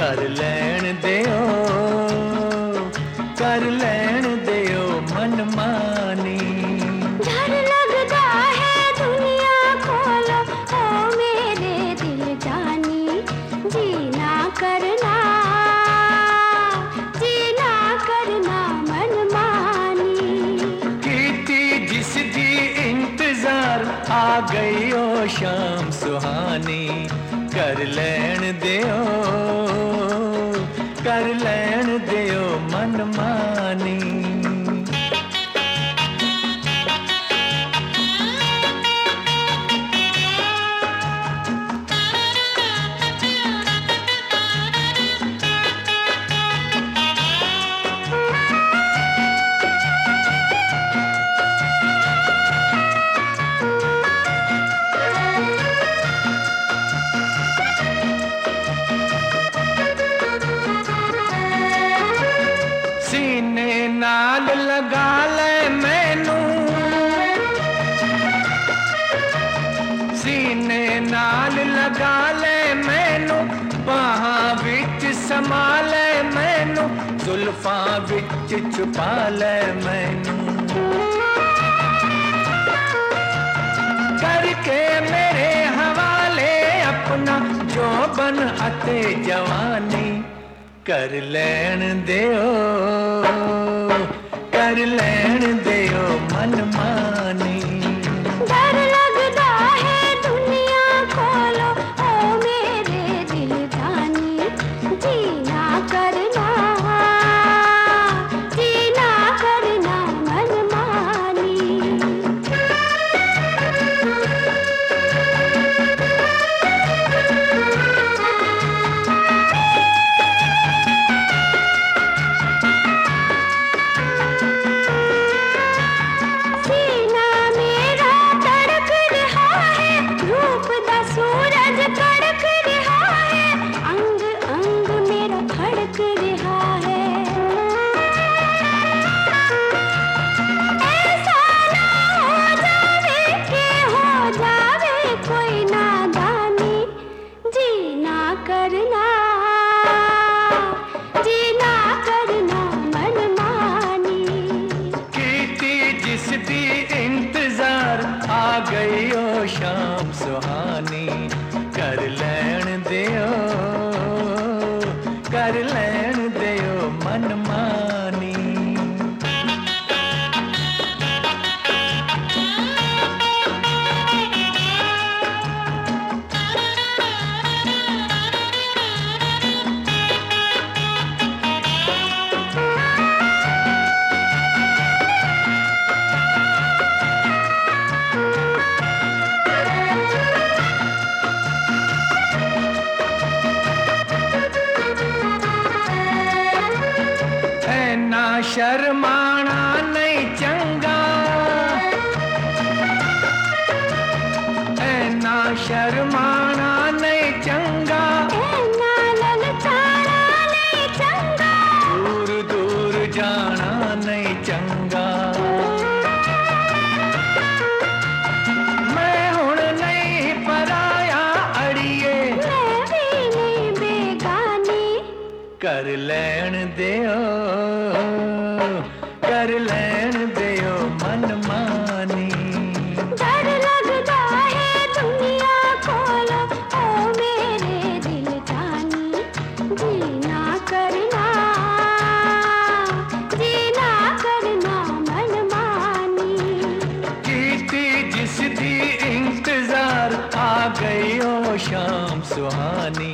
कर लैण दियो, कर लैण दियो मनमानी। डर लगदा है दुनिया खोलो ओ मेरे दिल जानी, जीना करना मनमानी। कीती जिसदी इंतजार आ गई ओ शाम सुहानी। कर लैण दियो, कर लैण दियो मनमानी। सीने नाल लगा ले मैनू, सीने नाल लगा ले मैनू, बाहां विच समा ले मैनू, जुल्फां विच छुपा ले मैनू। करके मेरे हवाले अपना जोबन अते जवानी। कर लैण दियो, कर लैण दियो मनमानी। डर लगदा है दुनिया खोलो ओ मेरे दिल जानी, जीना करना मनमानी। सूरज कड़क रहा है, अंग अंग मेरा धड़क रहा है। ऐसा ना हो जावे कि हो जावे कोई नादानी, जीना करना मनमानी। कीती जिसदी इंतजार आ गई ओ शाम सुहानी। कर लैण दियो, कर लैण दियो मनमानी। ऐना शर्माना नहीं चंगा, ऐना शर्माना नहीं चंगा, ऐना ललचाना नहीं चंगा, दूर दूर जाना नहीं चंगा। मैं हुण नहीं पराया अड़िए, मैं भी नहीं बेगानी। कर लैण दियो, कर लैण दियो मनमानी। डर लगदा है दुनिया खोलो ओ मेरे दिल जानी, जीना करना मनमानी। कीती जिसदी इंतजार आ गई ओ शाम सुहानी।